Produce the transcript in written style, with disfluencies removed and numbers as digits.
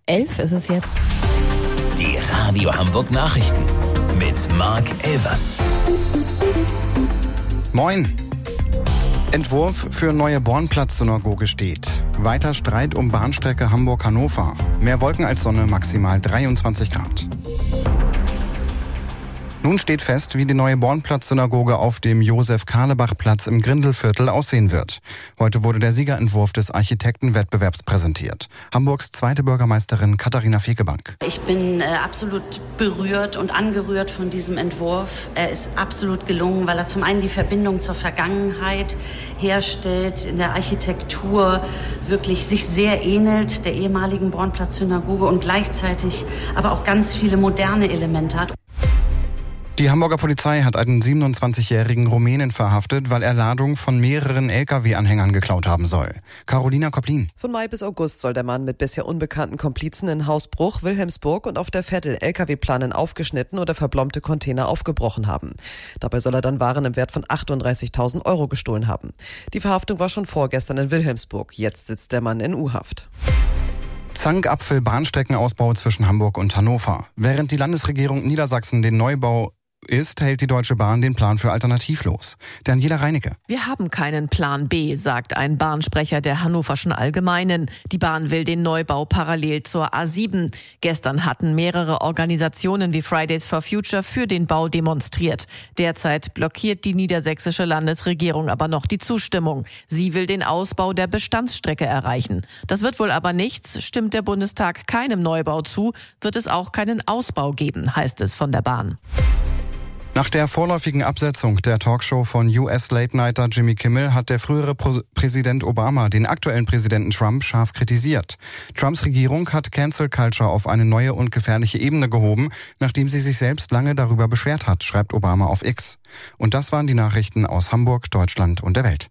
11 ist es jetzt. Die Radio Hamburg Nachrichten mit Marc Elvers. Moin. Entwurf für neue Bornplatz-Synagoge steht. Weiter Streit um Bahnstrecke Hamburg-Hannover. Mehr Wolken als Sonne, maximal 23 Grad. Nun steht fest, wie die neue Bornplatz-Synagoge auf dem Josef-Karlebach-Platz im Grindelviertel aussehen wird. Heute wurde der Siegerentwurf des Architektenwettbewerbs präsentiert. Hamburgs zweite Bürgermeisterin Katharina Fegebank. Ich bin absolut berührt und angerührt von diesem Entwurf. Er ist absolut gelungen, weil er zum einen die Verbindung zur Vergangenheit herstellt, in der Architektur wirklich sich sehr ähnelt der ehemaligen Bornplatz-Synagoge und gleichzeitig aber auch ganz viele moderne Elemente hat. Die Hamburger Polizei hat einen 27-jährigen Rumänen verhaftet, weil er Ladung von mehreren Lkw-Anhängern geklaut haben soll. Carolina Koplin. Von Mai bis August soll der Mann mit bisher unbekannten Komplizen in Hausbruch, Wilhelmsburg und auf der Vettel Lkw-Planen aufgeschnitten oder verblombte Container aufgebrochen haben. Dabei soll er dann Waren im Wert von 38.000 Euro gestohlen haben. Die Verhaftung war schon vorgestern in Wilhelmsburg. Jetzt sitzt der Mann in U-Haft. Zankapfel-Bahnstreckenausbau zwischen Hamburg und Hannover. Während die Landesregierung Niedersachsen den Neubau hält die Deutsche Bahn den Plan für alternativlos. Daniela Reinecke. Wir haben keinen Plan B, sagt ein Bahnsprecher der Hannoverschen Allgemeinen. Die Bahn will den Neubau parallel zur A7. Gestern hatten mehrere Organisationen wie Fridays for Future für den Bau demonstriert. Derzeit blockiert die niedersächsische Landesregierung aber noch die Zustimmung. Sie will den Ausbau der Bestandsstrecke erreichen. Das wird wohl aber nichts. Stimmt der Bundestag keinem Neubau zu, wird es auch keinen Ausbau geben, heißt es von der Bahn. Nach der vorläufigen Absetzung der Talkshow von US-Late-Nighter Jimmy Kimmel hat der frühere Präsident Obama den aktuellen Präsidenten Trump scharf kritisiert. Trumps Regierung hat Cancel Culture auf eine neue und gefährliche Ebene gehoben, nachdem sie sich selbst lange darüber beschwert hat, schreibt Obama auf X. Und das waren die Nachrichten aus Hamburg, Deutschland und der Welt.